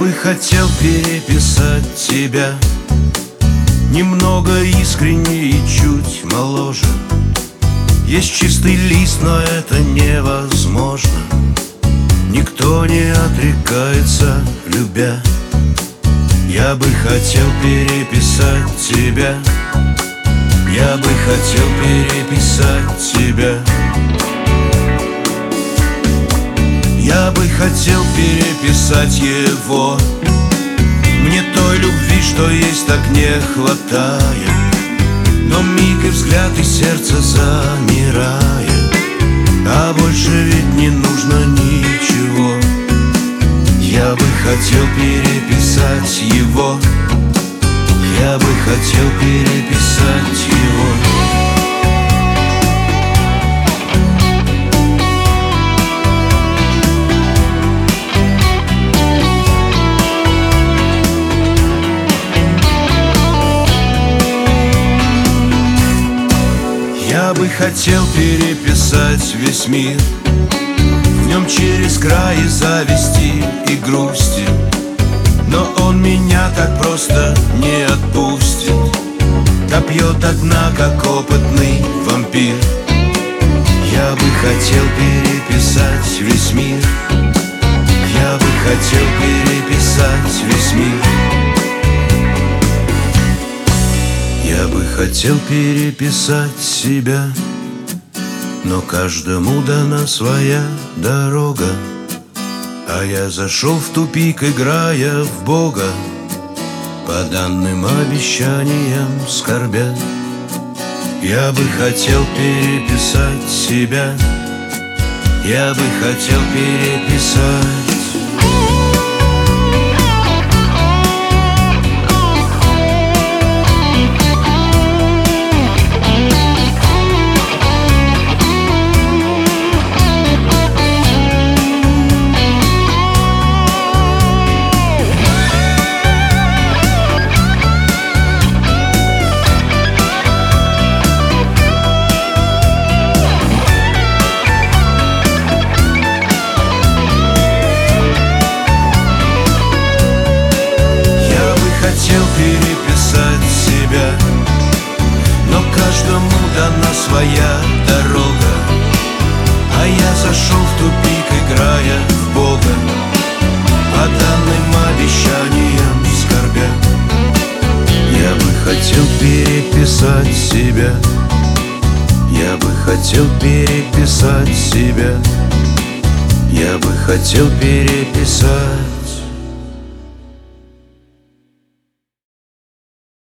бы хотел переписать тебя немного искренне и чуть моложе. Есть чистый лист, но это невозможно. Никто не отрекается, любя. Я бы хотел переписать тебя. Я бы хотел переписать тебя. Я бы хотел переписать его. Мне той любви, что есть, так не хватает. Но миг и взгляд, и сердце замирает. А больше ведь не нужно ничего. Я бы хотел переписать его. Я бы хотел переписать его. Я бы хотел переписать весь мир. В нем через край зависти и грусти. Но он меня так просто не отпустит. Допьет до дна, как опытный вампир. Я бы хотел переписать весь мир. Я бы хотел переписать весь мир. Я бы хотел переписать себя, но каждому дана своя дорога. А я зашел в тупик, играя в Бога, по данным обещаниям скорбя. Я бы хотел переписать себя. Я бы хотел переписать. Переписать себя, но каждому дана своя дорога. А я зашел в тупик, играя в Бога, по данным обещаниям скорбя. Я бы хотел переписать себя. Я бы хотел переписать себя. Я бы хотел переписать.